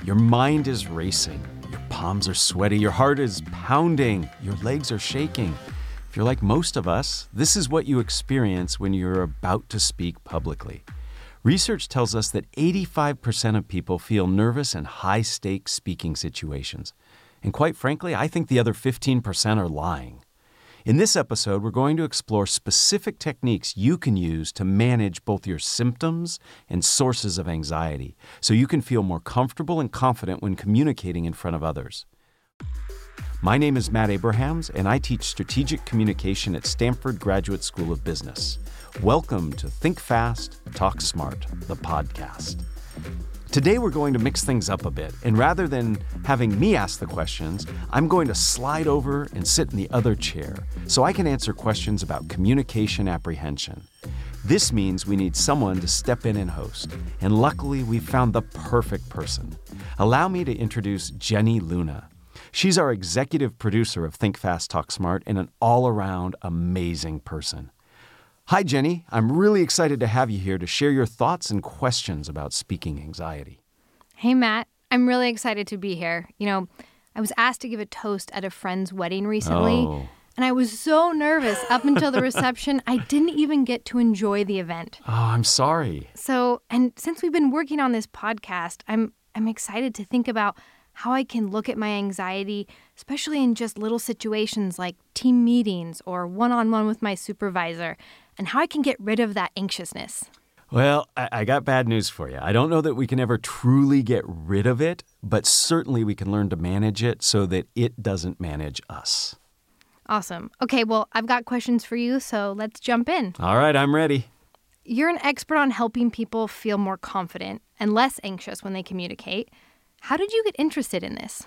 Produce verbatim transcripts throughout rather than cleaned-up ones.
Your mind is racing. Your palms are sweaty. Your heart is pounding. Your legs are shaking. If you're like most of us, this is what you experience when you're about to speak publicly. Research tells us that eighty-five percent of people feel nervous in high-stakes speaking situations. And quite frankly, I think the other fifteen percent are lying. In this episode, we're going to explore specific techniques you can use to manage both your symptoms and sources of anxiety, so you can feel more comfortable and confident when communicating in front of others. My name is Matt Abrahams, and I teach strategic communication at Stanford Graduate School of Business. Welcome to Think Fast, Talk Smart, the podcast. Today we're going to mix things up a bit, and rather than having me ask the questions, I'm going to slide over and sit in the other chair so I can answer questions about communication apprehension. This means we need someone to step in and host, and luckily we've found the perfect person. Allow me to introduce Jenny Luna. She's our executive producer of Think Fast, Talk Smart, and an all-around amazing person. Hi, Jenny. I'm really excited to have you here to share your thoughts and questions about speaking anxiety. Hey, Matt. I'm really excited to be here. You know, I was asked to give a toast at a friend's wedding recently, Oh. and I was so nervous up until the reception, I didn't even get to enjoy the event. Oh, I'm sorry. So, and since we've been working on this podcast, I'm I'm excited to think about how I can look at my anxiety, especially in just little situations like team meetings or one-on-one with my supervisor, and how I can get rid of that anxiousness. Well, I, I got bad news for you. I don't know that we can ever truly get rid of it, but certainly we can learn to manage it so that it doesn't manage us. Awesome. Okay, well, I've got questions for you, so let's jump in. All right, I'm ready. You're an expert on helping people feel more confident and less anxious when they communicate. How did you get interested in this?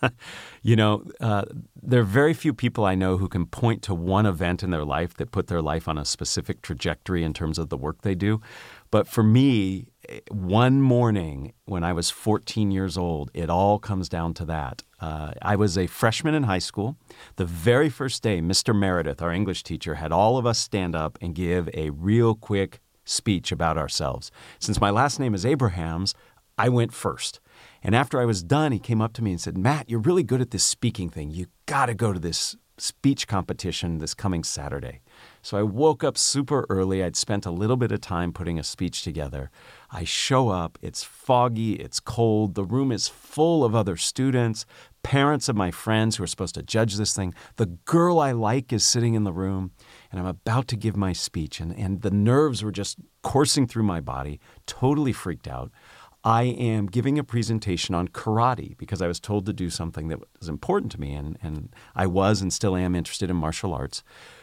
You know, uh, there are very few people I know who can point to one event in their life that put their life on a specific trajectory in terms of the work they do. But for me, one morning when I was fourteen years old, it all comes down to that. Uh, I was a freshman in high school. The very first day, Mister Meredith, our English teacher, had all of us stand up and give a real quick speech about ourselves. Since my last name is Abrahams, I went first. And after I was done, he came up to me and said, Matt, you're really good at this speaking thing. You got to go to this speech competition this coming Saturday. So I woke up super early. I'd spent a little bit of time putting a speech together. I show up. It's foggy. It's cold. The room is full of other students, parents of my friends who are supposed to judge this thing. The girl I like is sitting in the room, and I'm about to give my speech. And, and the nerves were just coursing through my body, totally freaked out. I am giving a presentation on karate because I was told to do something that was important to me, and, and I was and still am interested in martial arts.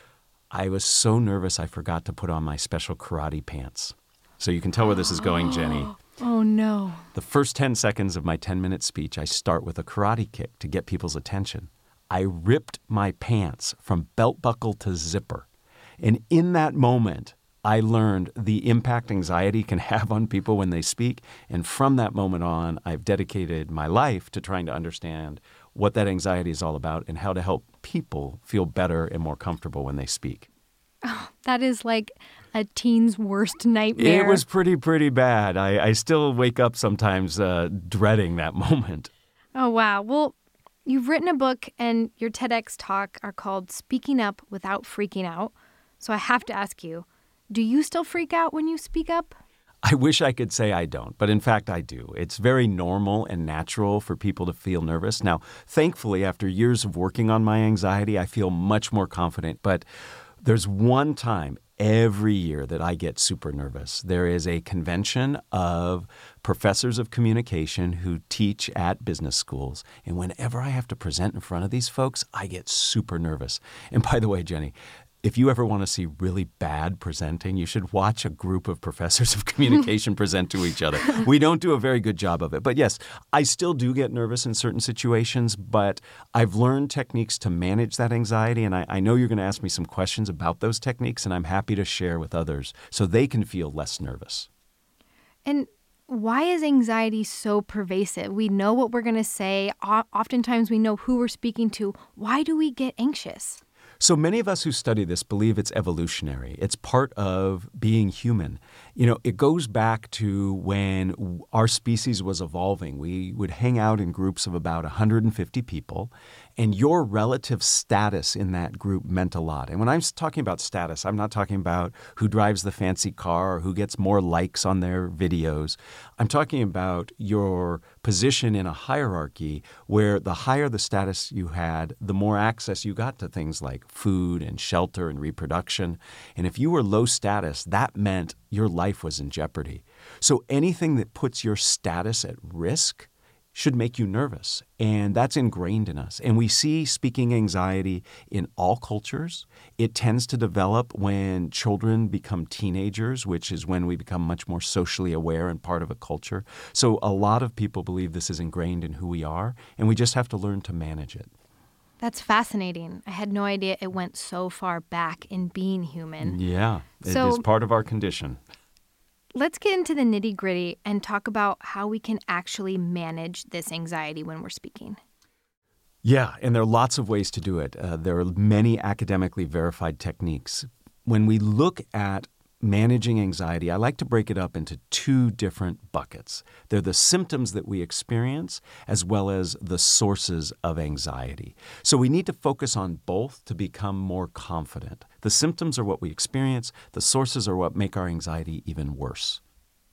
I was so nervous I forgot to put on my special karate pants. So you can tell where this is going, Jenny. Oh, no. The first ten seconds of my ten-minute speech, I start with a karate kick to get people's attention. I ripped my pants from belt buckle to zipper. And in that moment, I learned the impact anxiety can have on people when they speak. And from that moment on, I've dedicated my life to trying to understand what that anxiety is all about and how to help people feel better and more comfortable when they speak. Oh, that is like a teen's worst nightmare. It was pretty, pretty bad. I, I still wake up sometimes uh, dreading that moment. Oh, wow. Well, you've written a book and your TEDx talk are called Speaking Up Without Freaking Out. So I have to ask you, do you still freak out when you speak up? I wish I could say I don't, but in fact I do. It's very normal and natural for people to feel nervous. Now, thankfully, after years of working on my anxiety, I feel much more confident. But there's one time every year that I get super nervous. There is a convention of professors of communication who teach at business schools. And whenever I have to present in front of these folks, I get super nervous. And by the way, Jenny, if you ever want to see really bad presenting, you should watch a group of professors of communication present to each other. We don't do a very good job of it. But yes, I still do get nervous in certain situations, but I've learned techniques to manage that anxiety. And I, I know you're going to ask me some questions about those techniques, and I'm happy to share with others so they can feel less nervous. And why is anxiety so pervasive? We know what we're going to say. O- oftentimes we know who we're speaking to. Why do we get anxious? So many of us who study this believe it's evolutionary. It's part of being human. You know, it goes back to when our species was evolving. We would hang out in groups of about one hundred fifty people, and your relative status in that group meant a lot. And when I'm talking about status, I'm not talking about who drives the fancy car or who gets more likes on their videos. I'm talking about your position in a hierarchy where the higher the status you had, the more access you got to things like food and shelter and reproduction. And if you were low status, that meant your life was in jeopardy. So anything that puts your status at risk should make you nervous. And that's ingrained in us. And we see speaking anxiety in all cultures. It tends to develop when children become teenagers, which is when we become much more socially aware and part of a culture. So a lot of people believe this is ingrained in who we are, and we just have to learn to manage it. That's fascinating. I had no idea it went so far back in being human. Yeah, it So- is part of our condition. Let's get into the nitty-gritty and talk about how we can actually manage this anxiety when we're speaking. Yeah, and there are lots of ways to do it. Uh, there are many academically verified techniques. When we look at managing anxiety, I like to break it up into two different buckets. They're the symptoms that we experience as well as the sources of anxiety. So we need to focus on both to become more confident. The symptoms are what we experience. The sources are what make our anxiety even worse.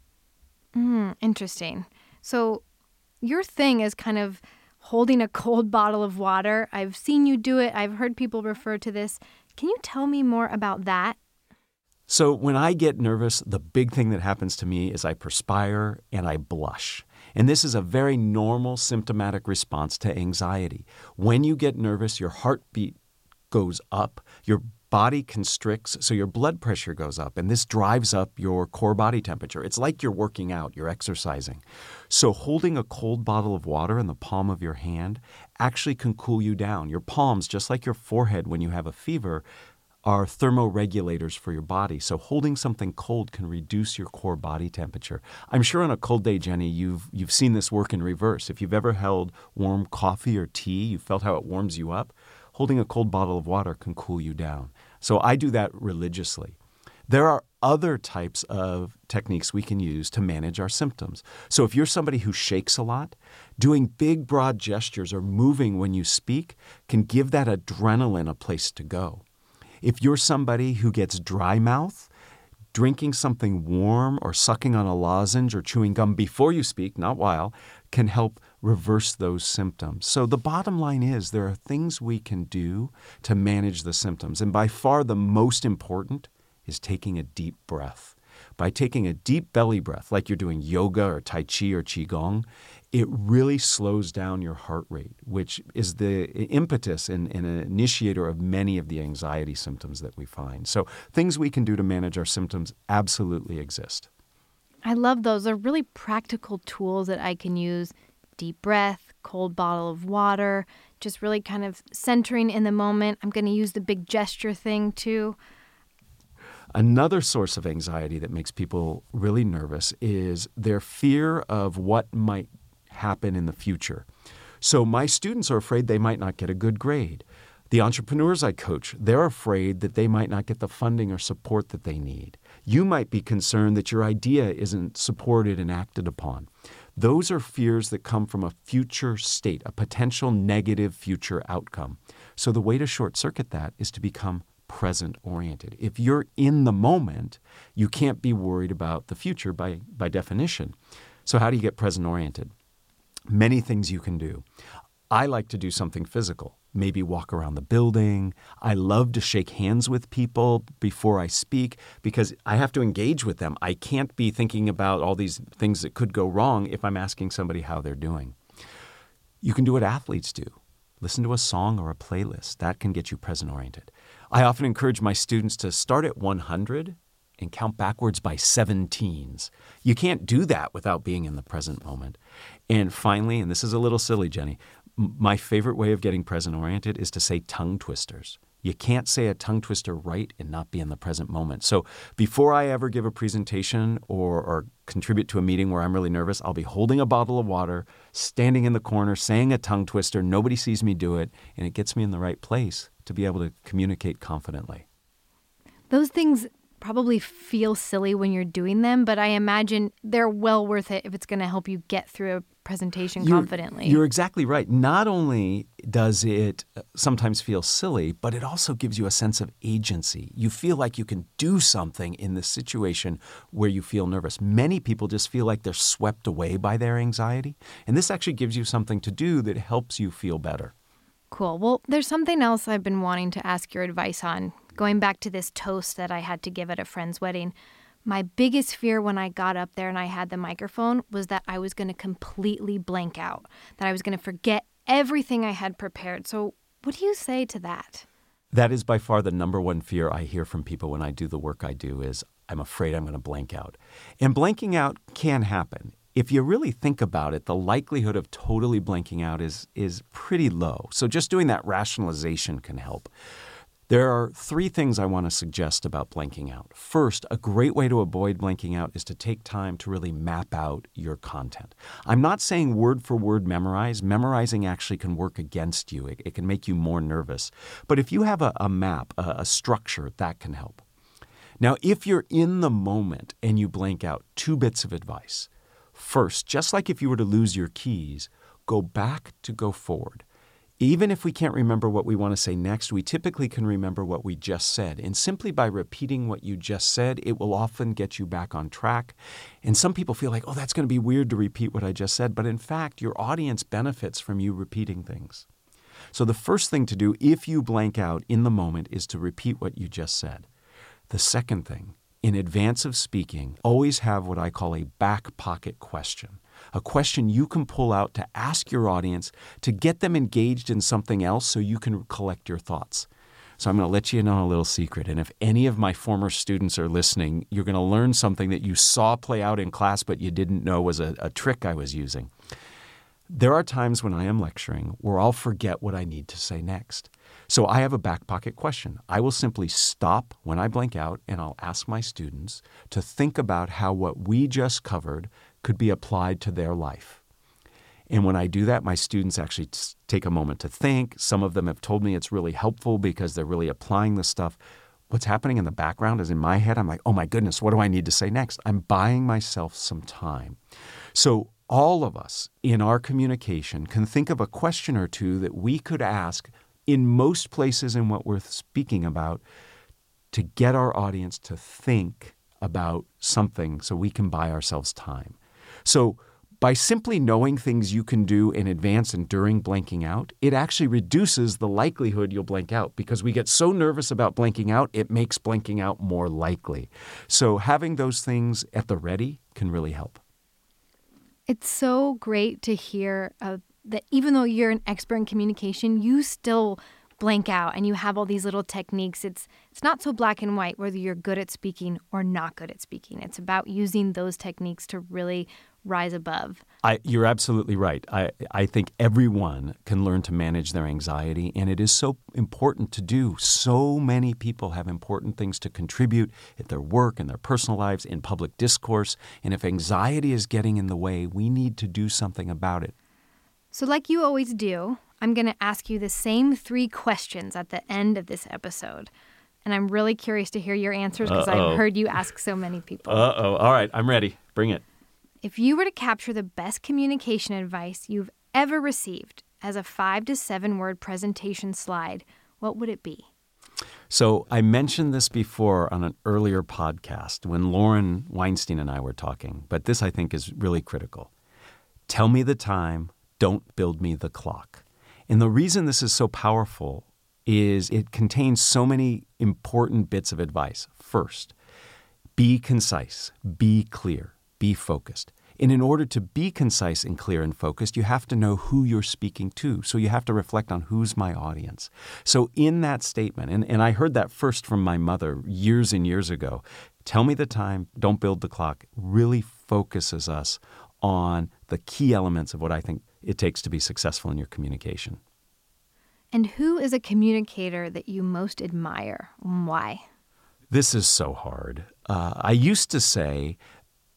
Mm, interesting. So your thing is kind of holding a cold bottle of water. I've seen you do it. I've heard people refer to this. Can you tell me more about that? So when I get nervous, the big thing that happens to me is I perspire and I blush. And this is a very normal symptomatic response to anxiety. When you get nervous, your heartbeat goes up, your body constricts, so your blood pressure goes up, and this drives up your core body temperature. It's like you're working out, you're exercising. So holding a cold bottle of water in the palm of your hand actually can cool you down. Your palms, just like your forehead when you have a fever, are thermoregulators for your body. So holding something cold can reduce your core body temperature. I'm sure on a cold day, Jenny, you've you've seen this work in reverse. If you've ever held warm coffee or tea, you felt how it warms you up. Holding a cold bottle of water can cool you down. So I do that religiously. There are other types of techniques we can use to manage our symptoms. So if you're somebody who shakes a lot, doing big, broad gestures or moving when you speak can give that adrenaline a place to go. If you're somebody who gets dry mouth, drinking something warm or sucking on a lozenge or chewing gum before you speak, not while, can help reverse those symptoms. So the bottom line is there are things we can do to manage the symptoms. And by far the most important is taking a deep breath. By taking a deep belly breath, like you're doing yoga or Tai Chi or Qigong, it really slows down your heart rate, which is the impetus and, and an initiator of many of the anxiety symptoms that we find. So things we can do to manage our symptoms absolutely exist. I love those. They're really practical tools that I can use. Deep breath, cold bottle of water, just really kind of centering in the moment. I'm going to use the big gesture thing too. Another source of anxiety that makes people really nervous is their fear of what might happen in the future. So my students are afraid they might not get a good grade. The entrepreneurs I coach, they're afraid that they might not get the funding or support that they need. You might be concerned that your idea isn't supported and acted upon. Those are fears that come from a future state, a potential negative future outcome. So the way to short circuit that is to become present-oriented. If you're in the moment, you can't be worried about the future by, by definition. So how do you get present-oriented? Many things you can do. I like to do something physical, maybe walk around the building. I love to shake hands with people before I speak because I have to engage with them. I can't be thinking about all these things that could go wrong if I'm asking somebody how they're doing. You can do what athletes do. Listen to a song or a playlist. That can get you present-oriented. I often encourage my students to start at one hundred and count backwards by seventeens. You can't do that without being in the present moment. And finally, and this is a little silly, Jenny, m- my favorite way of getting present-oriented is to say tongue twisters. You can't say a tongue twister right and not be in the present moment. So before I ever give a presentation or, or contribute to a meeting where I'm really nervous, I'll be holding a bottle of water, standing in the corner, saying a tongue twister. Nobody sees me do it, and it gets me in the right place to be able to communicate confidently. Those things probably feel silly when you're doing them, but I imagine they're well worth it if it's going to help you get through a presentation You're, confidently. You're exactly right. Not only does it sometimes feel silly, but it also gives you a sense of agency. You feel like you can do something in the situation where you feel nervous. Many people just feel like they're swept away by their anxiety, and this actually gives you something to do that helps you feel better. Cool. Well, there's something else I've been wanting to ask your advice on. Going back to this toast that I had to give at a friend's wedding, my biggest fear when I got up there and I had the microphone was that I was going to completely blank out, that I was going to forget everything I had prepared. So what do you say to that? That is by far the number one fear I hear from people when I do the work I do is I'm afraid I'm going to blank out. And blanking out can happen. If you really think about it, the likelihood of totally blanking out is, is pretty low. So just doing that rationalization can help. There are three things I want to suggest about blanking out. First, a great way to avoid blanking out is to take time to really map out your content. I'm not saying word for word memorize. Memorizing actually can work against you. It, it can make you more nervous. But if you have a, a map, a, a structure, that can help. Now, if you're in the moment and you blank out, two bits of advice. First, just like if you were to lose your keys, go back to go forward. Even if we can't remember what we want to say next, we typically can remember what we just said. And simply by repeating what you just said, it will often get you back on track. And some people feel like, oh, that's going to be weird to repeat what I just said. But in fact, your audience benefits from you repeating things. So the first thing to do if you blank out in the moment is to repeat what you just said. The second thing, in advance of speaking, always have what I call a back pocket question. A question you can pull out to ask your audience to get them engaged in something else so you can collect your thoughts. So I'm going to let you in on a little secret. And if any of my former students are listening, you're going to learn something that you saw play out in class but you didn't know was a, a trick I was using. There are times when I am lecturing where I'll forget what I need to say next. So I have a back pocket question. I will simply stop when I blank out and I'll ask my students to think about how what we just covered could be applied to their life. And when I do that, my students actually t- take a moment to think. Some of them have told me it's really helpful because they're really applying this stuff. What's happening in the background is in my head, I'm like, oh my goodness, what do I need to say next? I'm buying myself some time. So all of us in our communication can think of a question or two that we could ask in most places in what we're speaking about to get our audience to think about something so we can buy ourselves time. So by simply knowing things you can do in advance and during blanking out, it actually reduces the likelihood you'll blank out because we get so nervous about blanking out, it makes blanking out more likely. So having those things at the ready can really help. It's so great to hear uh, that even though you're an expert in communication, you still blank out and you have all these little techniques. It's it's not so black and white whether you're good at speaking or not good at speaking. It's about using those techniques to really rise above. I, you're absolutely right. I, I think everyone can learn to manage their anxiety, and it is so important to do. So many people have important things to contribute at their work, in their personal lives, in public discourse, and if anxiety is getting in the way, we need to do something about it. So like you always do, I'm going to ask you the same three questions at the end of this episode. And I'm really curious to hear your answers because I've heard you ask so many people. Uh-oh. All right. I'm ready. Bring it. If you were to capture the best communication advice you've ever received as a five to seven word presentation slide, what would it be? So I mentioned this before on an earlier podcast when Lauren Weinstein and I were talking, but this I think is really critical. Tell me the time, don't build me the clock. And the reason this is so powerful is it contains so many important bits of advice. First, be concise, be clear, be focused. And in order to be concise and clear and focused, you have to know who you're speaking to. So you have to reflect on who's my audience. So in that statement, and, and I heard that first from my mother years and years ago, tell me the time, don't build the clock, really focuses us on the key elements of what I think it takes to be successful in your communication. And who is a communicator that you most admire and why? This is so hard. Uh, I used to say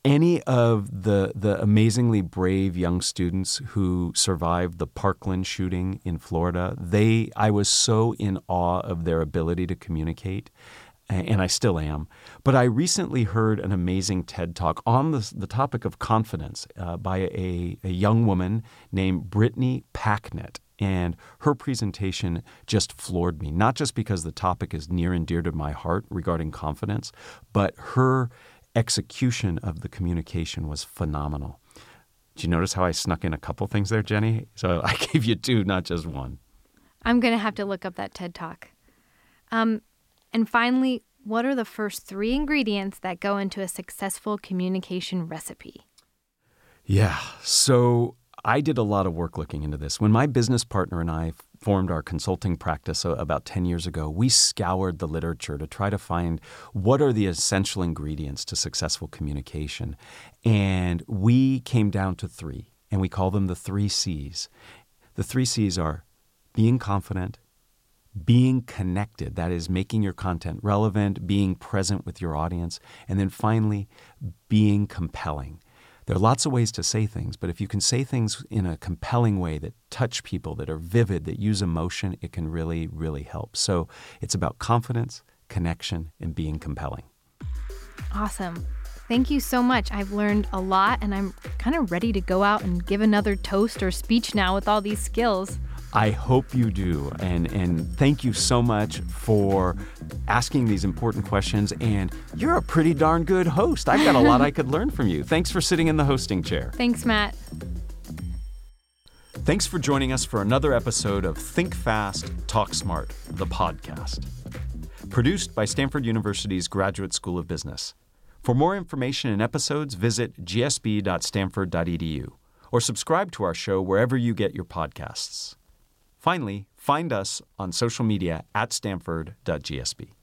any of the the amazingly brave young students who survived the Parkland shooting in Florida, they I was so in awe of their ability to communicate, and I still am. But I recently heard an amazing TED Talk on the, the topic of confidence uh, by a, a young woman named Brittany Packnett. And her presentation just floored me, not just because the topic is near and dear to my heart regarding confidence, but her execution of the communication was phenomenal. Did you notice how I snuck in a couple things there, Jenny? So I gave you two, not just one. I'm going to have to look up that TED Talk. Um, and finally, what are the first three ingredients that go into a successful communication recipe? Yeah, so I did a lot of work looking into this. When my business partner and I formed our consulting practice about ten years ago, we scoured the literature to try to find what are the essential ingredients to successful communication. And we came down to three, and we call them the three C's. The three C's are being confident, being connected, that is making your content relevant, being present with your audience, and then finally, being compelling. There are lots of ways to say things, but if you can say things in a compelling way that touch people, that are vivid, that use emotion, it can really, really help. So it's about confidence, connection, and being compelling. Awesome. Thank you so much. I've learned a lot, and I'm kind of ready to go out and give another toast or speech now with all these skills. I hope you do. And, and thank you so much for asking these important questions. And you're a pretty darn good host. I've got a lot I could learn from you. Thanks for sitting in the hosting chair. Thanks, Matt. Thanks for joining us for another episode of Think Fast, Talk Smart, the podcast. Produced by Stanford University's Graduate School of Business. For more information and episodes, visit g s b dot stanford dot e d u or subscribe to our show wherever you get your podcasts. Finally, find us on social media at stanford dot g s b.